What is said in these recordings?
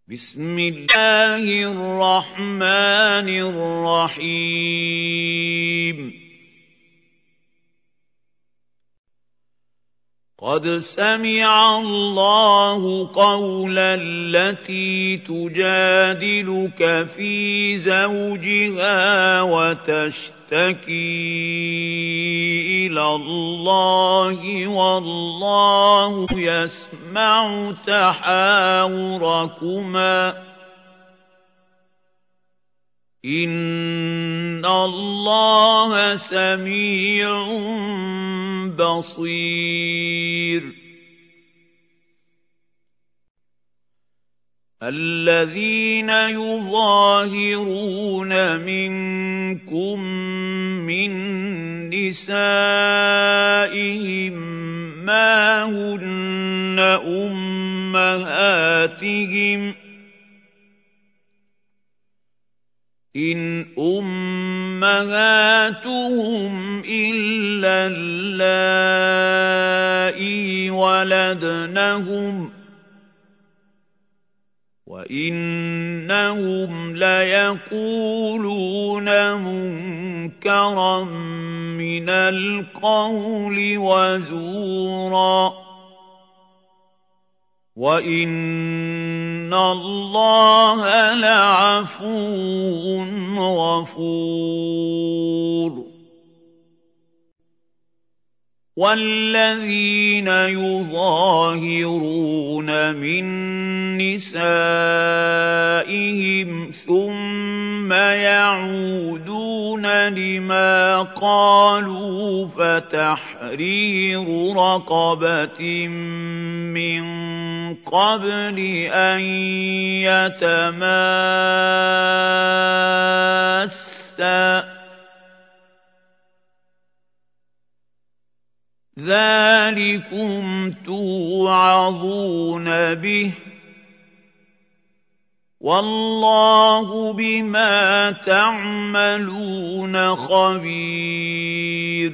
بسم الله الرحمن الرحيم قد سمع الله قول التي تجادلك في زوجها وتشتكي إلى الله والله يسمع تحاوركما إن الله سميع بصير الذين يظاهرون منكم من نسائهم ما هن أمهاتهم إن أمهاتهم إلا اللائي ولدنهم وإنهم ليقولون منكرا من القول وزورا وإن الله لعفو غفور والذين يظاهرون من نسائهم ثم يعودون لما قالوا فتحرير رقبة من قبل أن يتماسا ذلكم توعظون به والله بما تعملون خبير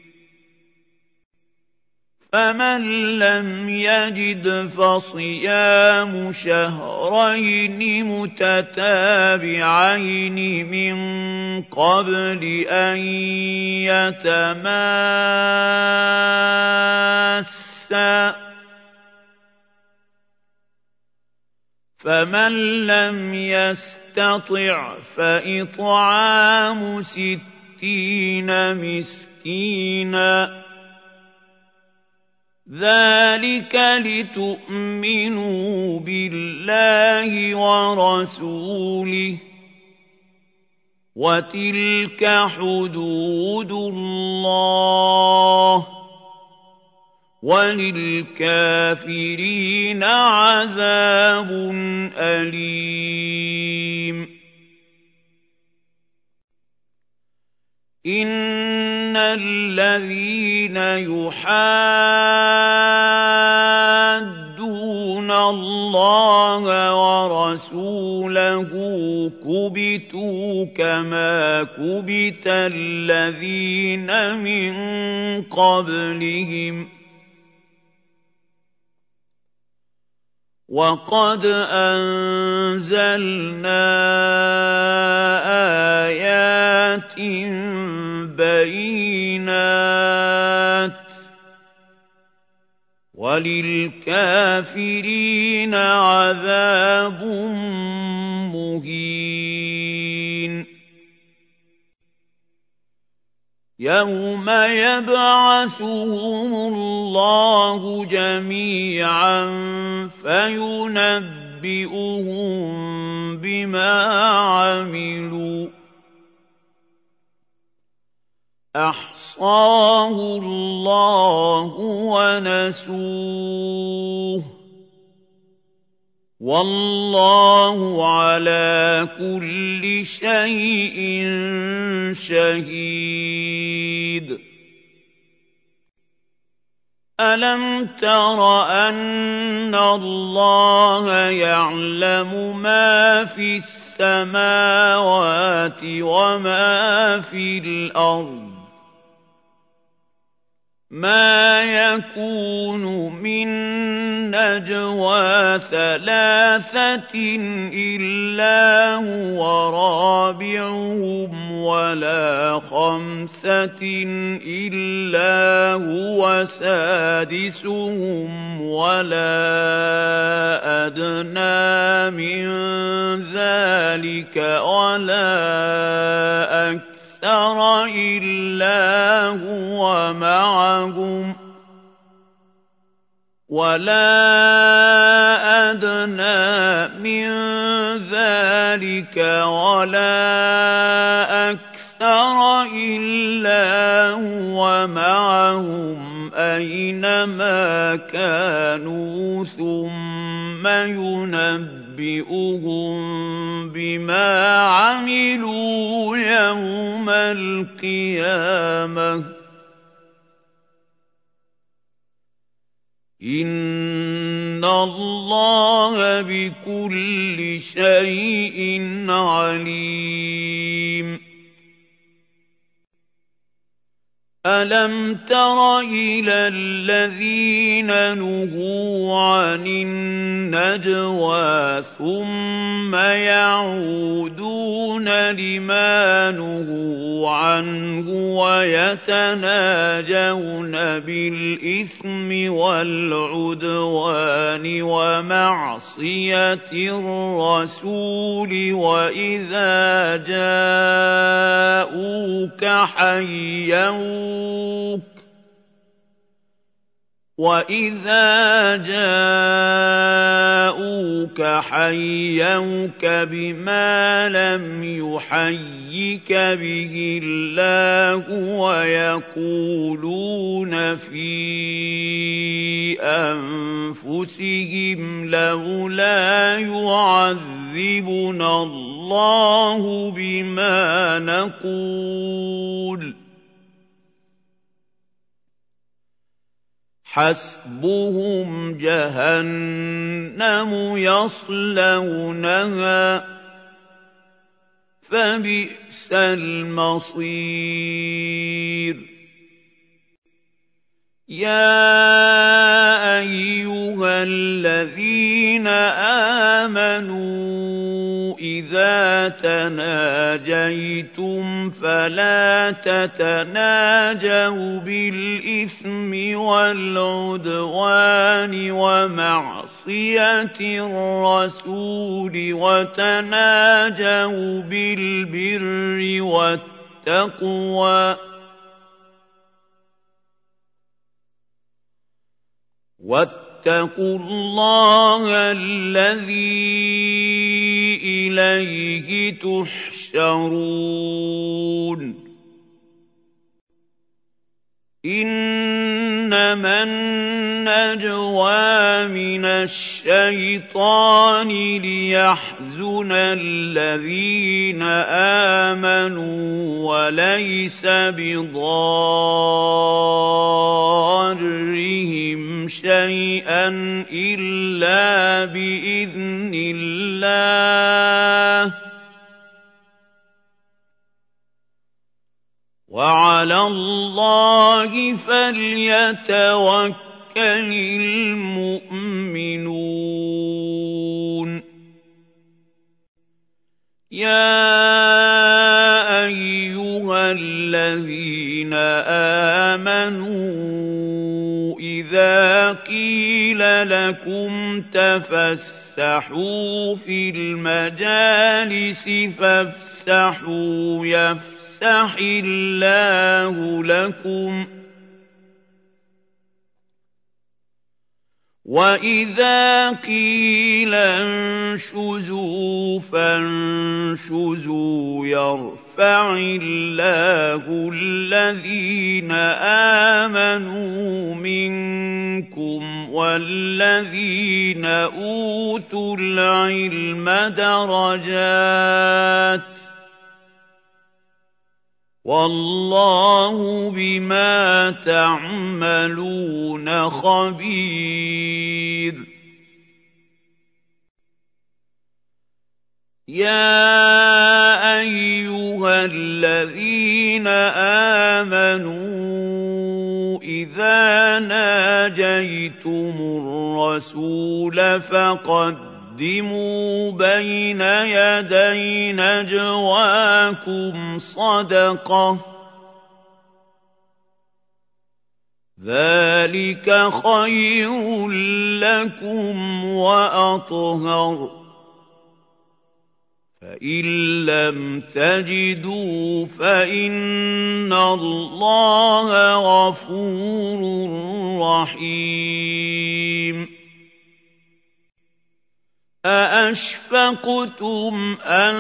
فمن لم يجد فصيام شهرين متتابعين من قبل أن يتماسا فمن لم يستطع فإطعام 60 مسكينا ذلك لتؤمنوا بالله ورسوله وتلك حدود الله وللكافرين عذاب أليم إن الذين يحادون الله ورسوله كبتوا كما كبت الذين من قبلهم وقد أنزلنا آيات بينات وللكافرين عذاب مهين يوم يبعثهم الله جميعا فينبئهم بما عملوا أحصاه الله ونسوه والله على كل شيء شهيد ألم تر أن الله يعلم ما في السماوات وما في الأرض مَا يَكُونُ مِن نَّجْوَىٰ ثَلَاثَةٍ إِلَّا هُوَ رَابِعُهُمْ وَلَا خَمْسَةٍ إِلَّا هُوَ سَادِسُهُمْ وَلَا أَدْنَىٰ مِن ذَٰلِكَ وَلَا أَكْثَرَ إِلَّا هُوَ مَعَهُمْ أَيْنَمَا كَانُوا ثُمَّ يُنَبِّئُهُم بِمَا عَمِلُوا يَوْمَ الْقِيَامَةِ ۗ إِنَّ اللَّهَ بِكُلِّ شَيْءٍ عَلِيمٌ أَلَمْ تَرَ إِلَى الَّذِينَ نُهُوا عَنِ النَّجْوَىٰ ثُمَّ يَعُودُونَ لِمَا نُهُوا عَنْهُ وَيَتَنَاجَوْنَ بِالْإِثْمِ وَالْعُدْوَانِ وَمَعْصِيَتِ الرَّسُولِ وَإِذَا جَاءُوكَ حَيَّوْكَ بِمَا لَمْ يُحَيِّكَ بِهِ اللَّهُ وَيَقُولُونَ فِي أَنفُسِهِمْ لَوْلَا يُعَذِّبُنَا اللَّهُ بِمَا نَقُولُ حَسْبُهُمْ جَهَنَّمُ يَصْلَوْنَهَا فَبِئْسَ الْمَصِيرُ يَا أَيُّهَا الَّذِينَ آمَنُوا إِذَا تَنَاجَيْتُمْ فَلَا تَتَنَاجَوْا بِالْإِثْمِ وَالْعُدْوَانِ وَمَعْصِيَتِ الرَّسُولِ وَتَنَاجَوْا بِالْبِرِّ وَالتَّقْوَىٰ وَاتَّقُوا اللَّهَ الَّذِي إِلَيْهِ تُحْشَرُونَ إِنَّمَا النَّجْوَىٰ مِنَ الشَّيْطَانِ لِيَحْزُنَ الَّذِينَ آمَنُوا وَلَيْسَ بِضَارِّهِمْ شَيْئًا إِلَّا بِإِذْنِ اللَّهِ ۚ وَعَلَى اللَّهِ فَلْيَتَوَكَّلِ الْمُؤْمِنُونَ يَا أَيُّهَا الَّذِينَ آمَنُوا إِذَا قِيلَ لَكُمْ تَفَسَّحُوا فِي الْمَجَالِسِ فَافْسَحُوا يَفْسَحِ اللَّهُ لَكُمْ ۖ وَإِذَا قِيلَ انشُزُوا فَانشُزُوا يَرْفَعِ اللَّهُ الَّذِينَ آمَنُوا مِنكُمْ وَالَّذِينَ أُوتُوا الْعِلْمَ دَرَجَاتٍ ۚ وَاللَّهُ بِمَا تَعْمَلُونَ خَبِيرٌ يَا أَيُّهَا الَّذِينَ آمَنُوا إِذَا ناجيتم الرسول فقدموا بين يدي نجواكم صدقة ذلك خير لكم وأطهر فإن لم تجدوا فإن الله غفور رحيم أأشفقتم أن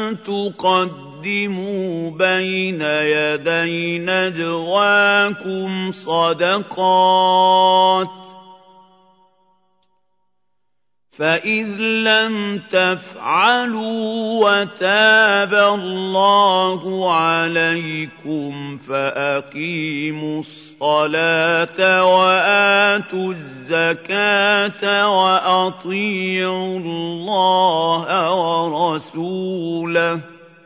تقدموا بين يدي نجواكم صدقات فإذ لم تفعلوا وتاب الله عليكم فأقيموا الصلاة وآتوا الزكاة وأطيعوا الله ورسوله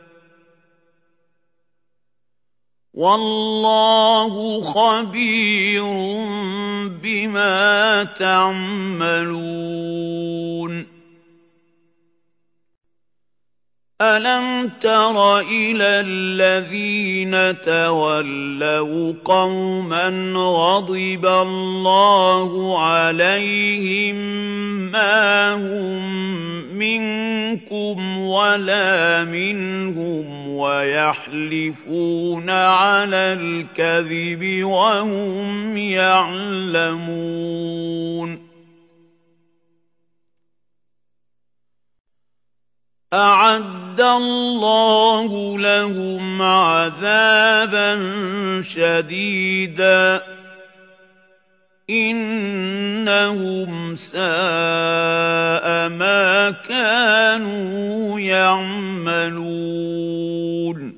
والله خبير بما تعملون ألم تر إلى الذين تولوا قوما غضب الله عليهم ما هم منكم ولا منهم ويحلفون على الكذب وهم يعلمون أعد الله لهم عذابا شديدا إنهم ساء ما كانوا يعملون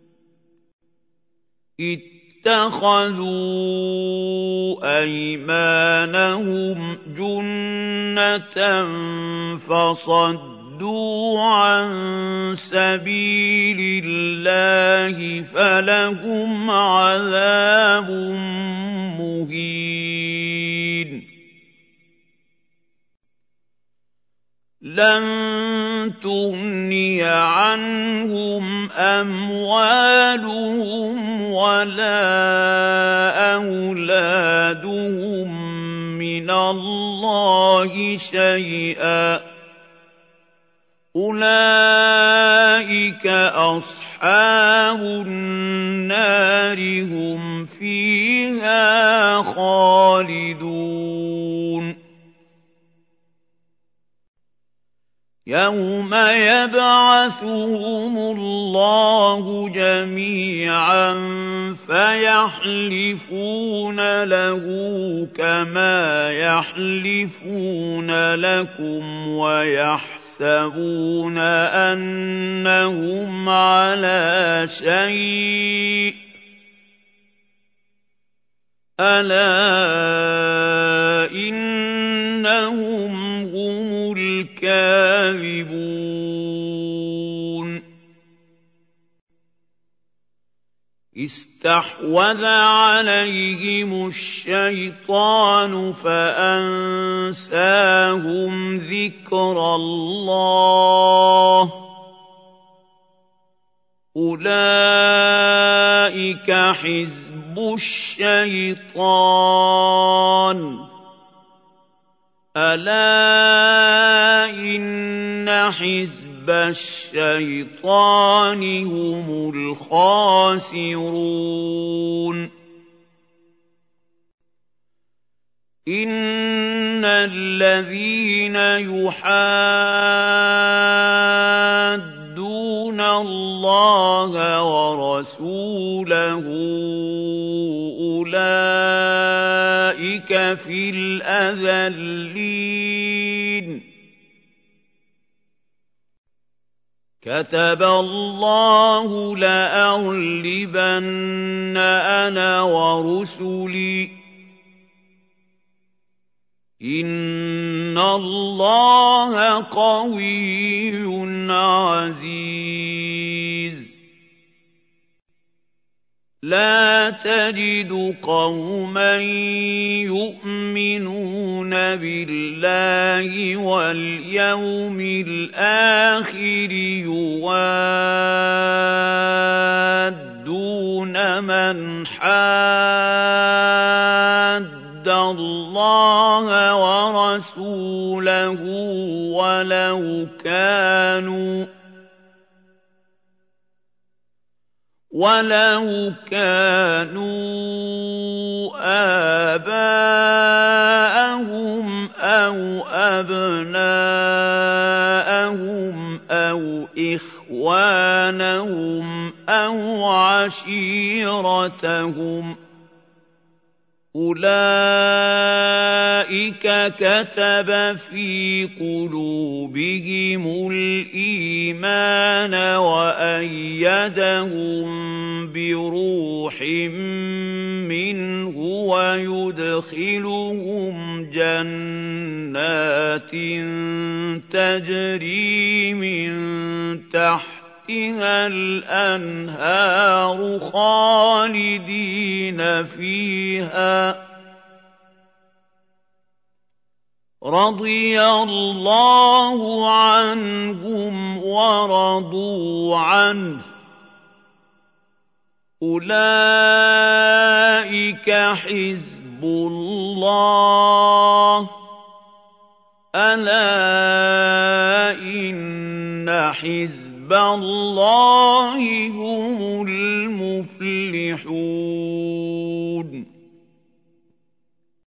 اتخذوا أيمانهم جنة فصدوا عن سبيل الله فلهم عذاب مهين لن تغني عنهم أموالهم ولا أولادهم من الله شيئا أولئك أصحاب النار هم فيها خالدون يوم يبعثهم الله جميعا فيحلفون له كما يحلفون لكم ويحسبون أنهم على شيء ألا إنهم هم الكاذبون استحوذ عليهم الشيطان فأنساهم ذكر الله أولئك حزب الشيطان ألا إن حزب الشيطان هم الخاسرون إن الذين يحادون الله ورسوله أولئك في الأذلين كتب الله لأغلبن أنا ورسلي إن الله قوي عزيز لا تجد قوما يؤمنون بالله واليوم الآخر يوادون من حاد الله ورسوله ولو كانوا آباءهم أو أبناءهم أو إخوانهم أو عشيرتهم أولئك كتب في قلوبهم الإيمان وأيدهم بروح منه ويدخلهم جنات تجري من تحتها الأنهار خالدين فيها رضي الله عنهم ورضوا عنه أولئك حزب الله ألا إن حزب الله هم المفلحون